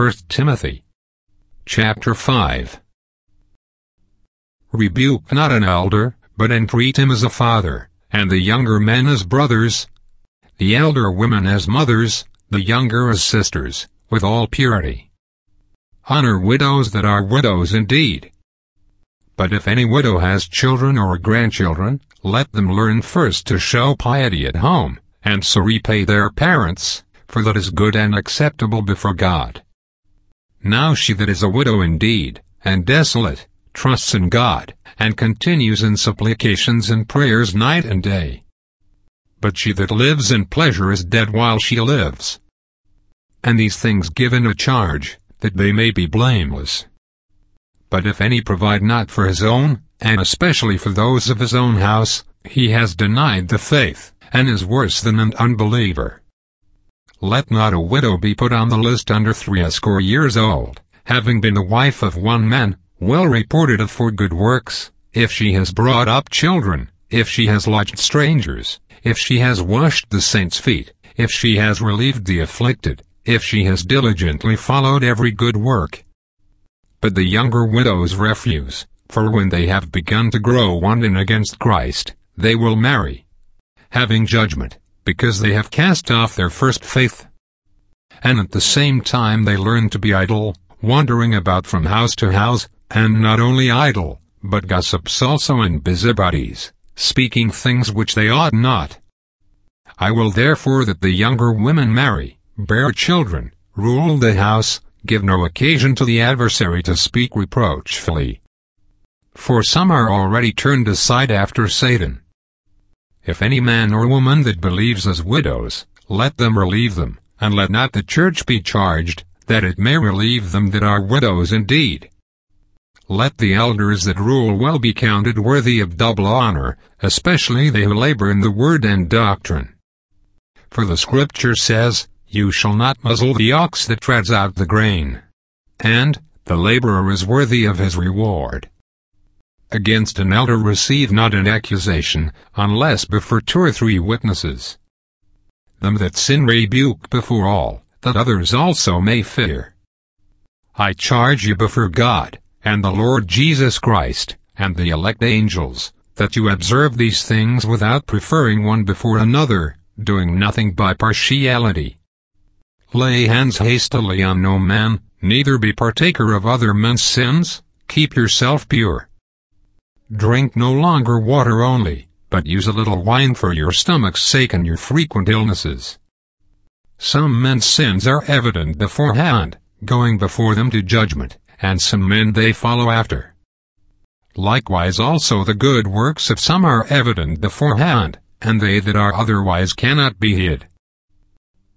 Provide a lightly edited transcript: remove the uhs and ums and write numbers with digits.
1 Timothy chapter 5. Rebuke not an elder, but entreat him as a father, and the younger men as brothers, the elder women as mothers, the younger as sisters, with all purity. Honor widows that are widows indeed. But if any widow has children or grandchildren, let them learn first to show piety at home, and so repay their parents, for that is good and acceptable before God. Now she that is a widow indeed, and desolate, trusts in God, and continues in supplications and prayers night and day. But she that lives in pleasure is dead while she lives. And these things give in a charge, that they may be blameless. But if any provide not for his own, and especially for those of his own house, he has denied the faith, and is worse than an unbeliever. Let not a widow be put on the list under 60 years old, having been the wife of one man, well reported of for good works, if she has brought up children, if she has lodged strangers, if she has washed the saints' feet, if she has relieved the afflicted, if she has diligently followed every good work. But the younger widows refuse, for when they have begun to grow wanton against Christ, they will marry, having judgment, because they have cast off their first faith. And at the same time they learn to be idle, wandering about from house to house, and not only idle, but gossips also and busybodies, speaking things which they ought not. I will therefore that the younger women marry, bear children, rule the house, give no occasion to the adversary to speak reproachfully. For some are already turned aside after Satan. If any man or woman that believes as widows, let them relieve them, and let not the church be charged, that it may relieve them that are widows indeed. Let the elders that rule well be counted worthy of double honor, especially they who labor in the word and doctrine. For the Scripture says, You shall not muzzle the ox that treads out the grain. And, the laborer is worthy of his reward. Against an elder receive not an accusation, unless before 2 or 3 witnesses. Them that sin rebuke before all, that others also may fear. I charge you before God, and the Lord Jesus Christ, and the elect angels, that you observe these things without preferring one before another, doing nothing by partiality. Lay hands hastily on no man, neither be partaker of other men's sins, keep yourself pure. Drink no longer water only, but use a little wine for your stomach's sake and your frequent illnesses. Some men's sins are evident beforehand, going before them to judgment, and some men they follow after. Likewise also the good works of some are evident beforehand, and they that are otherwise cannot be hid.